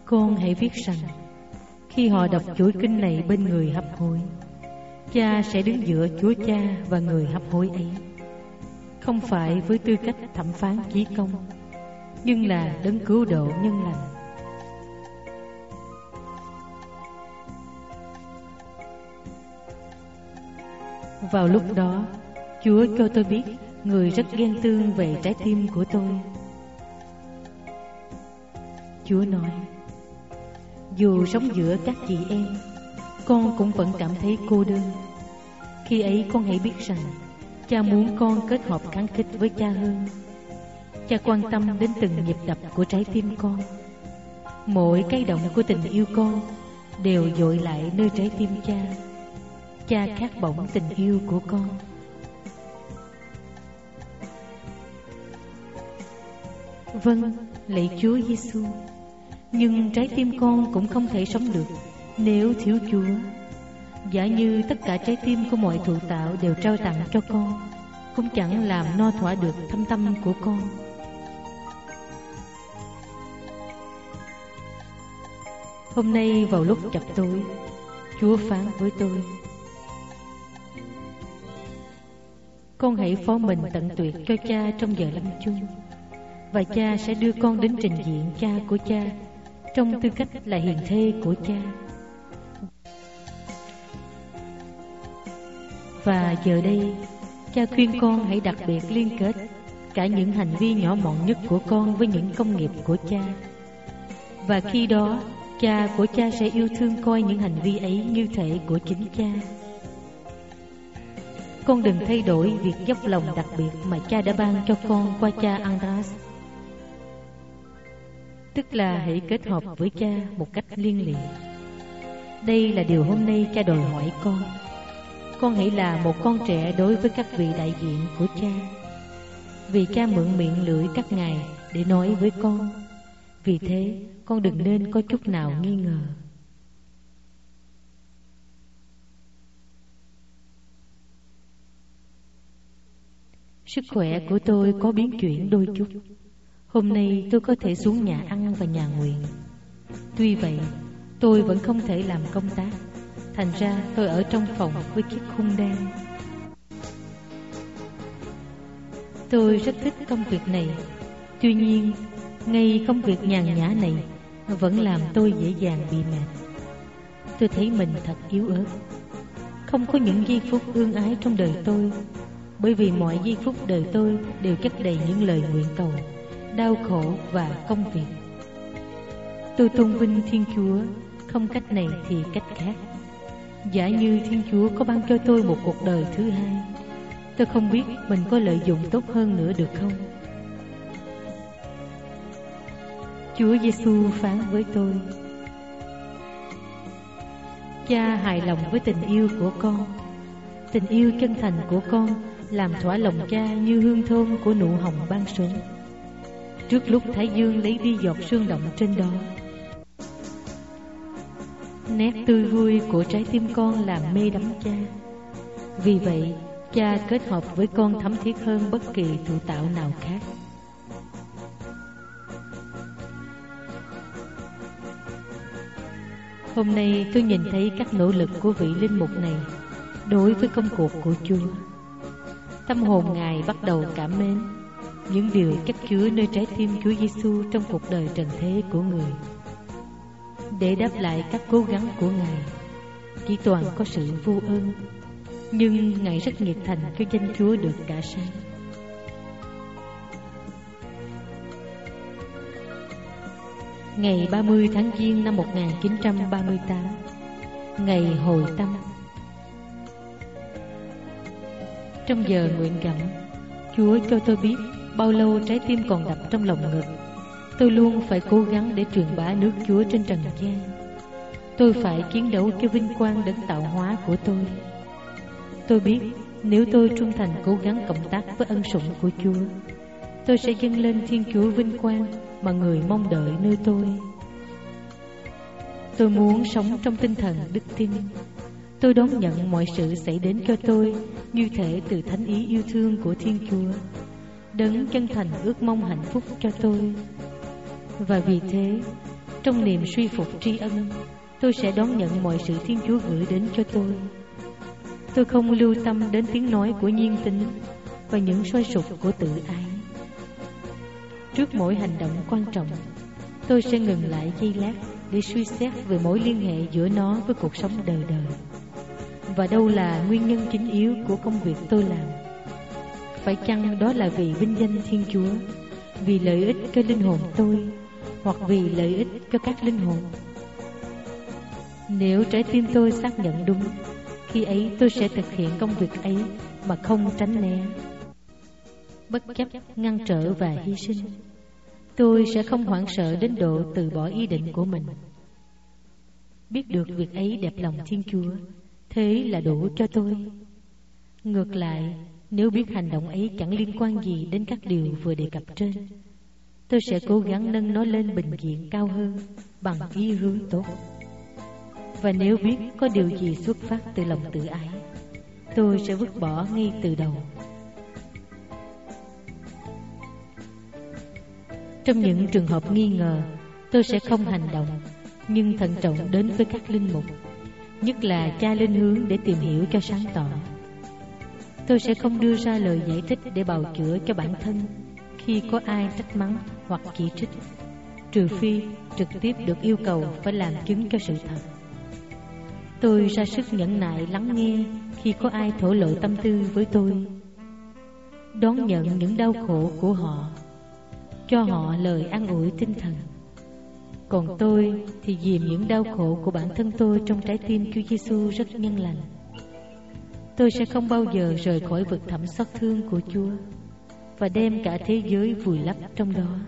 Con hãy viết rằng khi họ đọc chuỗi kinh này bên người hấp hối, Cha sẽ đứng giữa Chúa Cha và người hấp hối ấy, không phải với tư cách thẩm phán chí công, nhưng là đấng cứu độ nhân lành. Vào lúc đó, Chúa cho tôi biết người rất ghen tương về trái tim của tôi. Chúa nói: dù sống giữa các chị em, con cũng vẫn cảm thấy cô đơn. Khi ấy con hãy biết rằng Cha muốn con kết hợp kháng khích với Cha hơn. Cha quan tâm đến từng nhịp đập của trái tim con. Mỗi cái động của tình yêu con đều dội lại nơi trái tim Cha. Cha khát bỏng tình yêu của con. Vâng, lạy Chúa Giêsu, nhưng trái tim con cũng không thể sống được nếu thiếu Chúa. Giả như tất cả trái tim của mọi thụ tạo đều trao tặng cho con, cũng chẳng làm no thỏa được thâm tâm của con. Hôm nay vào lúc chập tối, Chúa phán với tôi: con hãy phó mình tận tuyệt cho Cha trong giờ lâm chung, và Cha sẽ đưa con đến trình diện Cha của Cha trong tư cách là hiền thê của Cha. Và giờ đây, Cha khuyên con hãy đặc biệt liên kết cả những hành vi nhỏ mọn nhất của con với những công nghiệp của Cha. Và khi đó, Cha của Cha sẽ yêu thương coi những hành vi ấy như thể của chính Cha. Con đừng thay đổi việc dốc lòng đặc biệt mà Cha đã ban cho con qua cha Andras, tức là hãy kết hợp với Cha một cách liên lịa. Đây là điều hôm nay Cha đòi hỏi con. Con hãy là một con trẻ đối với các vị đại diện của Cha, vì Cha mượn miệng lưỡi các ngài để nói với con. Vì thế con đừng nên có chút nào nghi ngờ. Sức khỏe của tôi có biến chuyển đôi chút. Hôm nay tôi có thể xuống nhà ăn và nhà nguyện. Tuy vậy, tôi vẫn không thể làm công tác. Thành ra tôi ở trong phòng với chiếc khung đen. Tôi rất thích công việc này. Tuy nhiên, ngay công việc nhàn nhã này vẫn làm tôi dễ dàng bị mệt. Tôi thấy mình thật yếu ớt. Không có những giây phút ương ái trong đời tôi, bởi vì mọi giây phút đời tôi đều chất đầy những lời nguyện cầu, đau khổ và công việc. Tôi tôn vinh Thiên Chúa, không cách này thì cách khác. Giả như Thiên Chúa có ban cho tôi một cuộc đời thứ hai, tôi không biết mình có lợi dụng tốt hơn nữa được không? Chúa Giêsu phán với tôi: Cha hài lòng với tình yêu của con. Tình yêu chân thành của con làm thỏa lòng Cha như hương thơm của nụ hồng ban sớm, trước lúc thái dương lấy đi giọt sương động trên đó. Nét tươi vui của trái tim con làm mê đắm Cha. Vì vậy, Cha kết hợp với con thấm thiết hơn bất kỳ thụ tạo nào khác. Hôm nay tôi nhìn thấy các nỗ lực của vị linh mục này đối với công cuộc của Chúa. Tâm hồn Ngài bắt đầu cảm mến những điều chất chứa nơi trái tim Chúa Giêsu trong cuộc đời trần thế của người. Để đáp lại các cố gắng của Ngài, chỉ toàn có sự vô ơn, nhưng Ngài rất nhiệt thành cho danh Chúa được cả sáng. Ngày 30 tháng Giêng năm 1938, ngày hồi tâm. Trong giờ nguyện gẫm, Chúa cho tôi biết bao lâu trái tim còn đập trong lòng ngực. Tôi luôn phải cố gắng để truyền bá nước Chúa trên trần gian. Tôi phải chiến đấu cho vinh quang đấng tạo hóa của tôi. Tôi biết nếu tôi trung thành cố gắng cộng tác với ân sủng của Chúa, tôi sẽ dâng lên Thiên Chúa vinh quang mà người mong đợi nơi tôi. Tôi muốn sống trong tinh thần đức tin. Tôi đón nhận mọi sự xảy đến cho tôi như thể từ thánh ý yêu thương của Thiên Chúa, đấng chân thành ước mong hạnh phúc cho tôi. Và vì thế, Trong niềm suy phục tri ân, tôi sẽ đón nhận mọi sự Thiên Chúa gửi đến cho tôi. Tôi không lưu tâm đến tiếng nói của nhiên tính và những sôi sục của tự ái. Trước mỗi hành động quan trọng, tôi sẽ ngừng lại giây lát để suy xét về mối liên hệ giữa nó với cuộc sống đời đời. Và đâu là nguyên nhân chính yếu của công việc tôi làm? Phải chăng đó là vì vinh danh Thiên Chúa, vì lợi ích cho linh hồn tôi, hoặc vì lợi ích cho các linh hồn? Nếu trái tim tôi xác nhận đúng, khi ấy tôi sẽ thực hiện công việc ấy mà không tránh né, bất chấp ngăn trở và hy sinh. Tôi sẽ không hoảng sợ đến độ từ bỏ ý định của mình. Biết được việc ấy đẹp lòng Thiên Chúa, thế là đủ cho tôi. Ngược lại, nếu biết hành động ấy chẳng liên quan gì đến các điều vừa đề cập trên, tôi sẽ cố gắng nâng nó lên bình diện cao hơn bằng ý hướng tốt. Và nếu biết có điều gì xuất phát từ lòng tự ái, tôi sẽ vứt bỏ ngay từ đầu. Trong những trường hợp nghi ngờ, tôi sẽ không hành động, nhưng thận trọng đến với các linh mục, nhất là cha linh hướng, để tìm hiểu cho sáng tỏ. Tôi sẽ không đưa ra lời giải thích để bào chữa cho bản thân khi có ai trách mắng hoặc chỉ trích, trừ phi trực tiếp được yêu cầu phải làm chứng cho sự thật. Tôi ra sức nhẫn nại lắng nghe khi có ai thổ lộ tâm tư với tôi, đón nhận những đau khổ của họ, cho họ lời an ủi tinh thần. Còn tôi thì dìm những đau khổ của bản thân tôi trong trái tim Chúa Giêsu rất nhân lành. Tôi sẽ không bao giờ rời khỏi vực thẳm xót thương của Chúa và đem cả thế giới vùi lấp trong đó.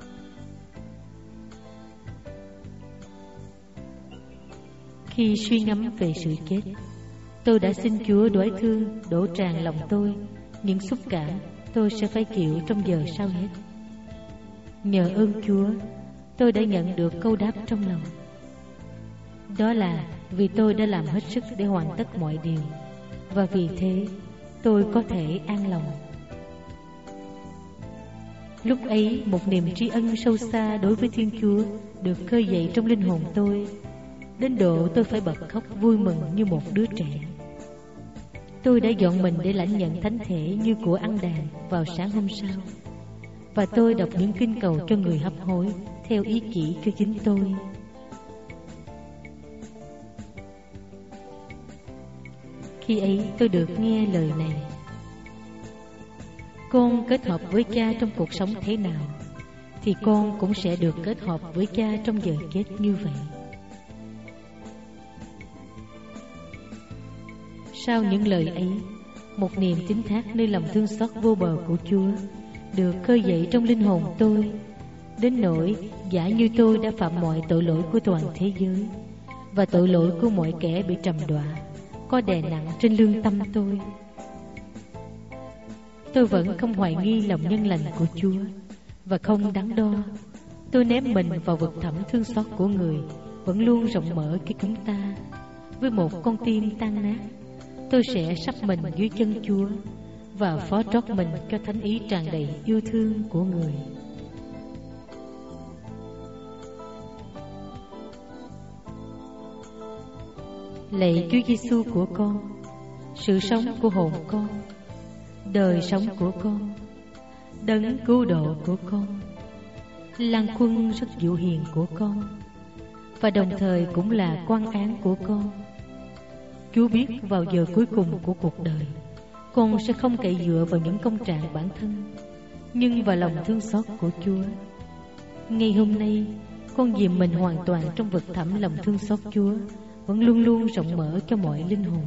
Khi suy ngẫm về sự chết, tôi đã xin Chúa đoái thương đổ tràn lòng tôi những xúc cảm tôi sẽ phải chịu trong giờ sau hết. Nhờ ơn Chúa, tôi đã nhận được câu đáp trong lòng. Đó là vì tôi đã làm hết sức để hoàn tất mọi điều, và vì thế tôi có thể an lòng. Lúc ấy, một niềm tri ân sâu xa đối với Thiên Chúa được khơi dậy trong linh hồn tôi, đến độ tôi phải bật khóc vui mừng như một đứa trẻ. Tôi đã dọn mình để lãnh nhận thánh thể như của ăn đàn vào sáng hôm sau, và tôi đọc những kinh cầu cho người hấp hối theo ý chỉ cho chính tôi. Khi ấy tôi được nghe lời này: con kết hợp với cha trong cuộc sống thế nào, thì con cũng sẽ được kết hợp với cha trong giờ chết như vậy. Sau những lời ấy, một niềm tín thác nơi lòng thương xót vô bờ của Chúa được khơi dậy trong linh hồn tôi, đến nỗi giả như tôi đã phạm mọi tội lỗi của toàn thế giới, và tội lỗi của mọi kẻ bị trầm đọa có đè nặng trên lương tâm tôi vẫn không hoài nghi lòng nhân lành của Chúa, và không đắn đo. Tôi ném mình vào vực thẳm thương xót của người vẫn luôn rộng mở khi chúng ta. Với một con tim tan nát, tôi sẽ sắp mình dưới chân Chúa và phó trót mình cho thánh ý tràn đầy yêu thương của người. Lạy Chúa Giêsu của con, sự sống của hồn con, đời sống của con, đấng cứu độ của con, Lan Quân rất dịu hiền của con, và đồng thời cũng là quan án của con. Chúa biết vào giờ cuối cùng của cuộc đời, con sẽ không cậy dựa vào những công trạng bản thân, nhưng vào lòng thương xót của Chúa. Ngày hôm nay, con dìm mình hoàn toàn trong vực thẳm lòng thương xót Chúa, vẫn luôn luôn rộng mở cho mọi linh hồn.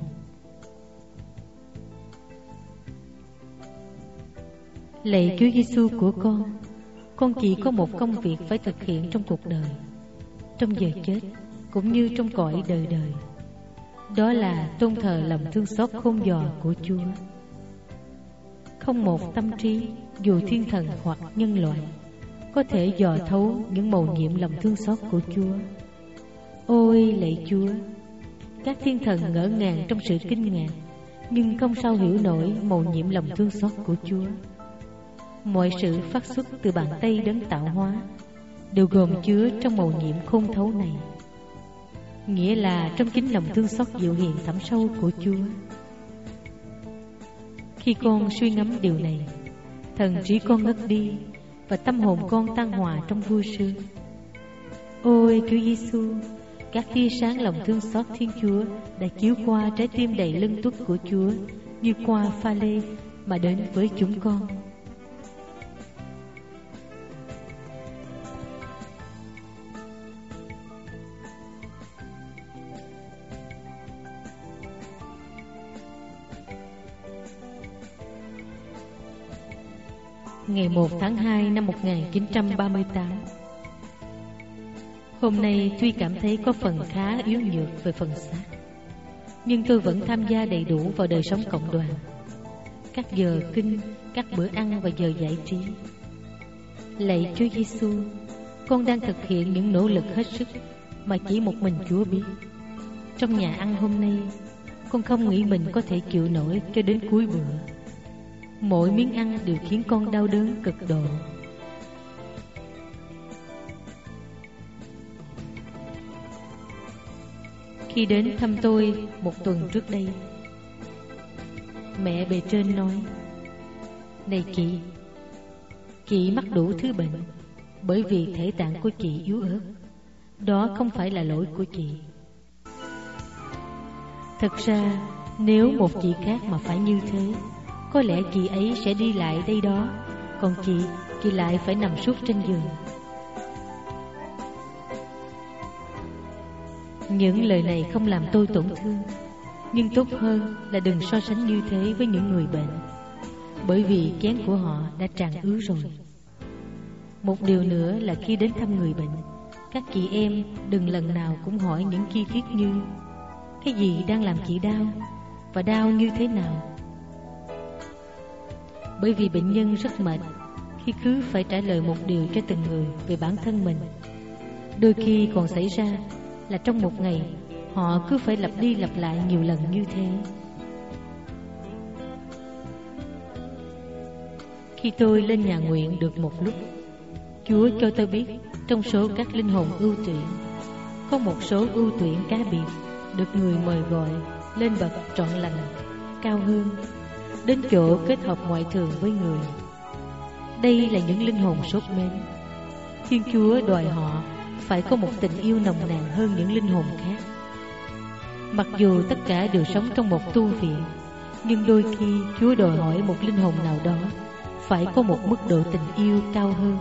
Lạy Chúa Giêsu của con chỉ có một công việc phải thực hiện trong cuộc đời, trong giờ chết cũng như trong cõi đời đời. Đó là tôn thờ lòng thương xót khôn dò của Chúa. Không một tâm trí, dù thiên thần hoặc nhân loại, có thể dò thấu những mầu nhiệm lòng thương xót của Chúa. Ôi lạy Chúa, các thiên thần ngỡ ngàng trong sự kinh ngạc, nhưng không sao hiểu nổi mầu nhiệm lòng thương xót của Chúa. Mọi sự phát xuất từ bàn tay đấng tạo hóa, đều gồm chứa trong mầu nhiệm khôn thấu này. Nghĩa là trong chính lòng thương xót dịu hiền thẳm sâu của Chúa. Khi con suy ngẫm điều này, thần trí con ngất đi và tâm hồn con tan hòa trong vui sướng. Ôi Chúa Giêsu, các tia sáng lòng thương xót Thiên Chúa đã chiếu qua trái tim đầy lưng tuất của Chúa như qua pha lê mà đến với chúng con. Ngày 1 tháng 2 năm 1938. Hôm nay tuy cảm thấy có phần khá yếu nhược về phần xác, nhưng tôi vẫn tham gia đầy đủ vào đời sống cộng đoàn, các giờ kinh, các bữa ăn và giờ giải trí. Lạy Chúa Giêsu, con đang thực hiện những nỗ lực hết sức mà chỉ một mình Chúa biết. Trong nhà ăn hôm nay, con không nghĩ mình có thể chịu nổi cho đến cuối bữa. Mỗi miếng ăn đều khiến con đau đớn cực độ. Khi đến thăm tôi một tuần trước đây, mẹ bề trên nói: Này chị mắc đủ thứ bệnh bởi vì thể tạng của chị yếu ớt. Đó không phải là lỗi của chị. Thật ra nếu một chị khác mà phải như thế, có lẽ chị ấy sẽ đi lại đây đó, còn chị lại phải nằm suốt trên giường. Những lời này không làm tôi tổn thương, nhưng tốt hơn là đừng so sánh như thế với những người bệnh, bởi vì chén của họ đã tràn ứ rồi. Một điều nữa là khi đến thăm người bệnh, các chị em đừng lần nào cũng hỏi những chi tiết như: cái gì đang làm chị đau, và đau như thế nào. Bởi vì bệnh nhân rất mệt khi cứ phải trả lời một điều cho từng người về bản thân mình. Đôi khi còn xảy ra là trong một ngày họ cứ phải lặp đi lặp lại nhiều lần như thế. Khi tôi lên nhà nguyện được một lúc, Chúa cho tôi biết trong số các linh hồn ưu tuyển, có một số ưu tuyển cá biệt được người mời gọi lên bậc trọn lành cao hơn, đến chỗ kết hợp ngoại thường với người. Đây là những linh hồn sốt mến. Thiên Chúa đòi họ phải có một tình yêu nồng nàn hơn những linh hồn khác. Mặc dù tất cả đều sống trong một tu viện, nhưng đôi khi Chúa đòi hỏi một linh hồn nào đó phải có một mức độ tình yêu cao hơn.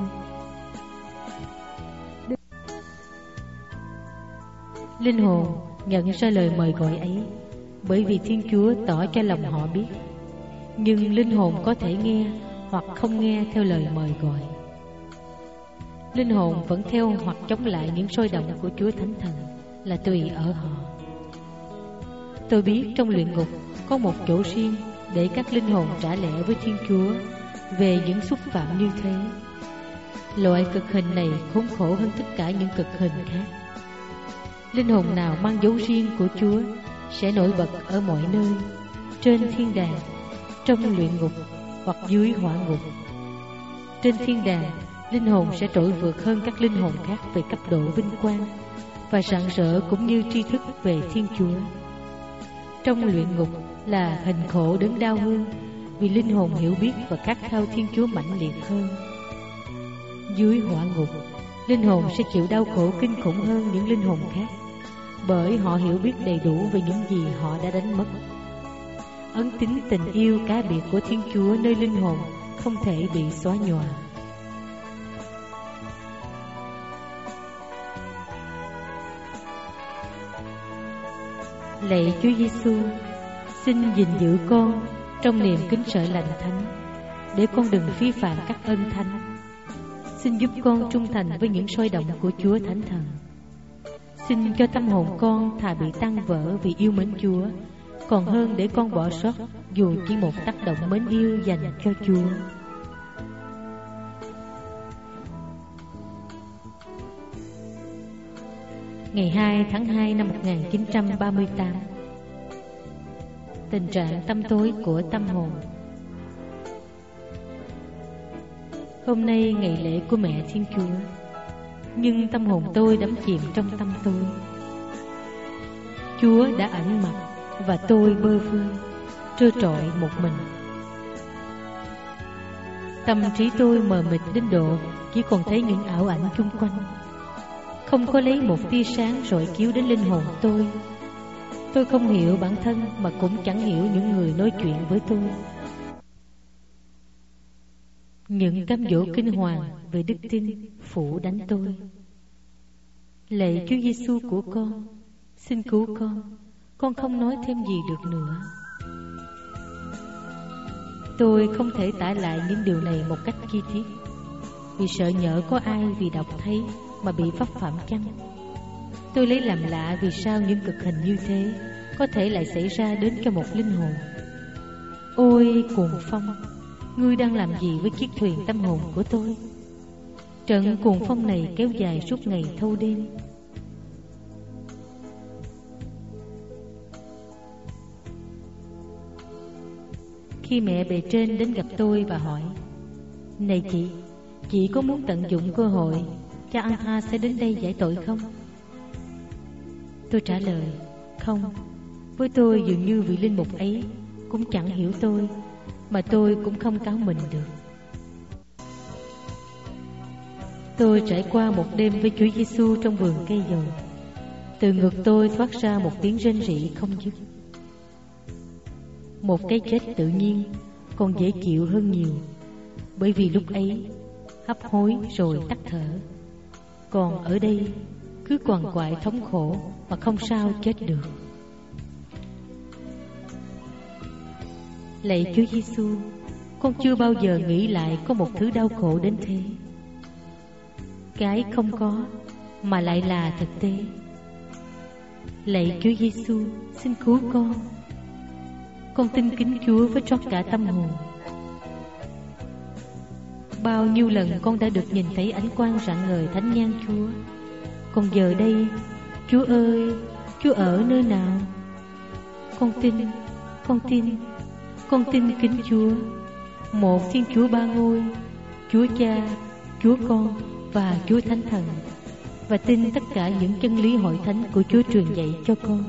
Linh hồn nhận ra lời mời gọi ấy bởi vì Thiên Chúa tỏ cho lòng họ biết. Nhưng linh hồn có thể nghe hoặc không nghe theo lời mời gọi. Linh hồn vẫn theo hoặc chống lại những sôi động của Chúa Thánh Thần là tùy ở họ. Tôi biết trong luyện ngục có một chỗ riêng để các linh hồn trả lẽ với Thiên Chúa về những xúc phạm như thế. Loại cực hình này khốn khổ hơn tất cả những cực hình khác. Linh hồn nào mang dấu riêng của Chúa sẽ nổi bật ở mọi nơi, trên thiên đàng, trong luyện ngục hoặc dưới hỏa ngục. Trên thiên đàng, linh hồn sẽ trội vượt hơn các linh hồn khác về cấp độ vinh quang và rạng rỡ cũng như tri thức về Thiên Chúa. Trong luyện ngục là hình khổ đớn đau hơn, vì linh hồn hiểu biết và khát khao Thiên Chúa mãnh liệt hơn. Dưới hỏa ngục, linh hồn sẽ chịu đau khổ kinh khủng hơn những linh hồn khác, bởi họ hiểu biết đầy đủ về những gì họ đã đánh mất. Ấn tín tình yêu cá biệt của Thiên Chúa nơi linh hồn không thể bị xóa nhòa. Lạy Chúa Giêsu, xin gìn giữ con trong niềm kính sợ lành thánh, để con đừng vi phạm các ân thánh. Xin giúp con trung thành với những sôi động của Chúa Thánh Thần. Xin cho tâm hồn con thà bị tan vỡ vì yêu mến Chúa, còn hơn để con bỏ sót dù chỉ một tác động mến yêu dành cho Chúa. Ngày 2 tháng 2 năm 1938. Tình trạng tăm tối của tâm hồn. Hôm nay ngày lễ của Mẹ Thiên Chúa. nhưng tâm hồn tôi đắm chìm trong tâm tôi. Chúa đã ẩn mặt và tôi bơ vơ, trơ trọi một mình. Tâm trí tôi mờ mịt đến độ chỉ còn thấy những ảo ảnh chung quanh, không có lấy một tia sáng rọi chiếu đến linh hồn tôi. Tôi không hiểu bản thân mà cũng chẳng hiểu những người nói chuyện với tôi. Những cám dỗ kinh hoàng về đức tin phủ đánh tôi. Lạy Chúa Giêsu của con, xin cứu con không nói thêm gì được nữa. Tôi không thể tả lại những điều này một cách chi tiết, vì sợ nhỡ có ai vì đọc thấy mà bị vấp phạm chăng. Tôi lấy làm lạ vì sao những cực hình như thế có thể lại xảy ra đến cho một linh hồn. Ôi cuồng phong, ngươi đang làm gì với chiếc thuyền tâm hồn của tôi? Trận cuồng phong này kéo dài suốt ngày thâu đêm. Khi mẹ bề trên đến gặp tôi và hỏi: Này chị có muốn tận dụng cơ hội cha An Tha sẽ đến đây giải tội không? Tôi trả lời: Không. Với tôi dường như vị linh mục ấy cũng chẳng hiểu tôi, mà tôi cũng không cáo mình được. Tôi trải qua một đêm với Chúa Giêsu trong vườn cây dầu. Từ ngực tôi thoát ra một tiếng rên rỉ không dứt. Một cái chết tự nhiên còn dễ chịu hơn nhiều, bởi vì lúc ấy hấp hối rồi tắt thở. Còn ở đây cứ quằn quại thống khổ mà không sao chết được. Lạy Chúa Giêsu, con chưa bao giờ nghĩ lại có một thứ đau khổ đến thế. Cái không có mà lại là thực tế. Lạy Chúa Giêsu, xin cứu con. Con tin kính Chúa với trót cả tâm hồn. Bao nhiêu lần con đã được nhìn thấy ánh quang rạng ngời thánh nhan Chúa. Còn giờ đây, Chúa ơi, Chúa ở nơi nào? Con tin kính Chúa, một Thiên Chúa ba ngôi, Chúa Cha, Chúa Con và Chúa Thánh Thần, và tin tất cả những chân lý hội thánh của Chúa truyền dạy cho con.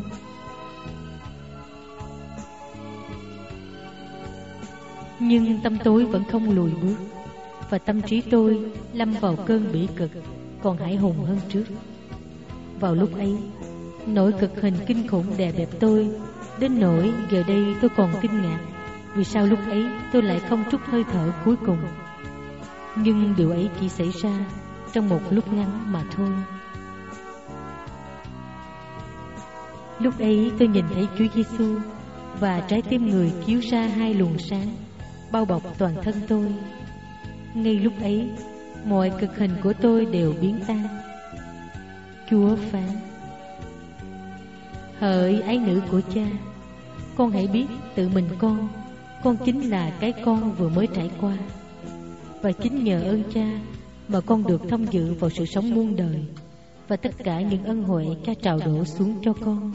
Nhưng tâm tối vẫn không lùi bước, và tâm trí tôi lâm vào cơn bỉ cực còn hãi hùng hơn trước. Vào lúc ấy, nỗi cực hình kinh khủng đè bẹp tôi đến nỗi giờ đây tôi còn kinh ngạc vì sao lúc ấy tôi lại không trút hơi thở cuối cùng. Nhưng điều ấy chỉ xảy ra trong một lúc ngắn mà thôi. Lúc ấy tôi nhìn thấy Chúa Giêsu, và trái tim người chiếu ra hai luồng sáng bao bọc toàn thân tôi. Ngay lúc ấy, mọi cực hình của tôi đều biến tan. Chúa phán: Hỡi ái nữ của cha, con hãy biết tự mình con chính là cái con vừa mới trải qua. Và chính nhờ ơn cha mà con được thông dự vào sự sống muôn đời và tất cả những ân huệ cha trào đổ xuống cho con.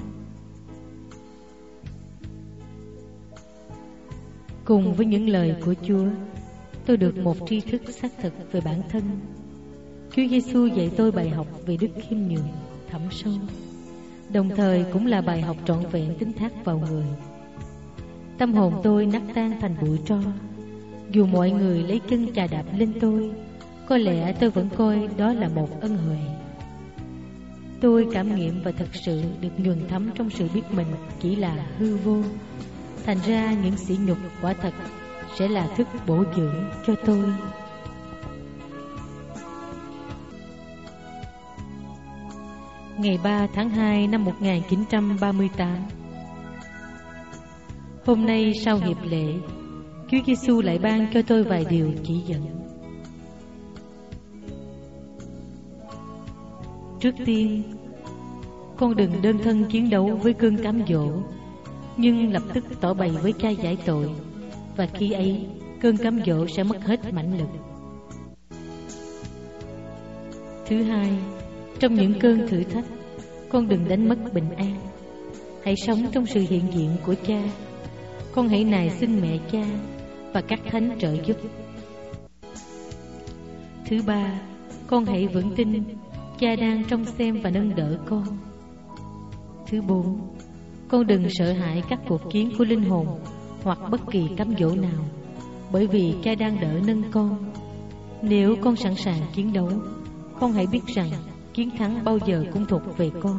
Cùng với những lời của Chúa, tôi được một tri thức xác thực về bản thân. Chúa Giêsu dạy tôi bài học về đức khiêm nhường thẳm sâu, đồng thời cũng là bài học trọn vẹn tín thác vào người. Tâm hồn tôi nát tan thành bụi tro. Dù mọi người lấy chân chà đạp lên tôi, có lẽ tôi vẫn coi đó là một ân huệ. Tôi cảm nghiệm và thật sự được nhuần thấm trong sự biết mình chỉ là hư vô. Thành ra những sỉ nhục quả thật sẽ là thức bổ dưỡng cho tôi. Ngày 3 tháng 2 năm 1938. Hôm nay sau hiệp lễ, Chúa Giêsu lại ban cho tôi vài điều chỉ dẫn. Trước tiên, con đừng đơn thân chiến đấu với cơn cám dỗ, nhưng lập tức tỏ bày với cha giải tội, và khi ấy cơn cám dỗ sẽ mất hết mãnh lực. Thứ hai, trong những cơn thử thách, con đừng đánh mất bình an. Hãy sống trong sự hiện diện của cha. Con hãy nài xin mẹ cha và các thánh trợ giúp. Thứ ba, con hãy vững tin Cha đang trông xem và nâng đỡ con. Thứ 4, con đừng sợ hãi các cuộc chiến của linh hồn hoặc bất kỳ cám dỗ nào, bởi vì Cha đang đỡ nâng con. Nếu con sẵn sàng chiến đấu, con hãy biết rằng chiến thắng bao giờ cũng thuộc về con.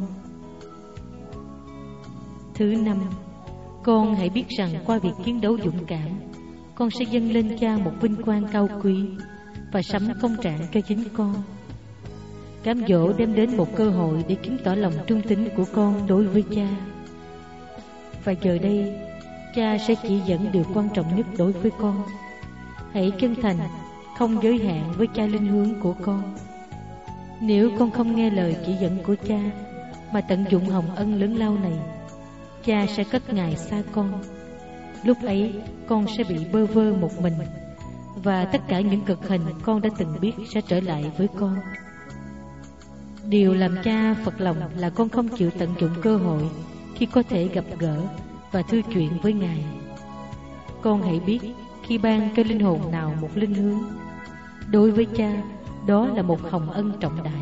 Thứ 5, con hãy biết rằng qua việc chiến đấu dũng cảm, con sẽ dâng lên Cha một vinh quang cao quý và sắm công trạng cho chính con. Cám dỗ đem đến một cơ hội để chứng tỏ lòng trung tín của con đối với Cha. Và giờ đây, Cha sẽ chỉ dẫn điều quan trọng nhất đối với con. Hãy chân thành, không giới hạn với Cha linh hướng của con. Nếu con không nghe lời chỉ dẫn của Cha mà tận dụng hồng ân lớn lao này, Cha sẽ cất Ngài xa con. Lúc ấy con sẽ bị bơ vơ một mình, và tất cả những cực hình con đã từng biết sẽ trở lại với con. Điều làm Cha phật lòng là con không chịu tận dụng cơ hội khi có thể gặp gỡ và thư chuyện với Ngài. Con hãy biết, khi ban cho linh hồn nào một linh hướng, đối với Cha đó là một hồng ân trọng đại.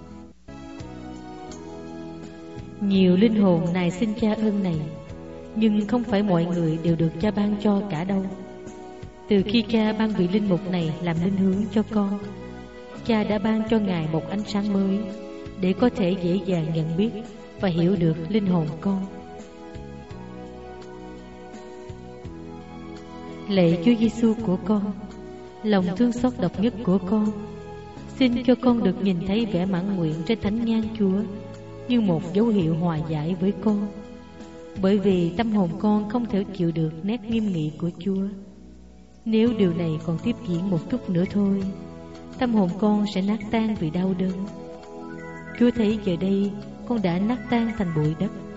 Nhiều linh hồn nài xin Cha ơn này, nhưng không phải mọi người đều được Cha ban cho cả đâu. Từ khi Cha ban vị linh mục này làm linh hướng cho con, Cha đã ban cho Ngài một ánh sáng mới để có thể dễ dàng nhận biết và hiểu được linh hồn con. Lạy Chúa Giêsu của con, lòng thương xót độc nhất của con, xin cho con được nhìn thấy vẻ mãn nguyện trên thánh nhang Chúa như một dấu hiệu hòa giải với con, bởi vì tâm hồn con không thể chịu được nét nghiêm nghị của Chúa. Nếu điều này còn tiếp diễn một chút nữa thôi, tâm hồn con sẽ nát tan vì đau đớn. Chúa thấy giờ đây con đã nát tan thành bụi đất.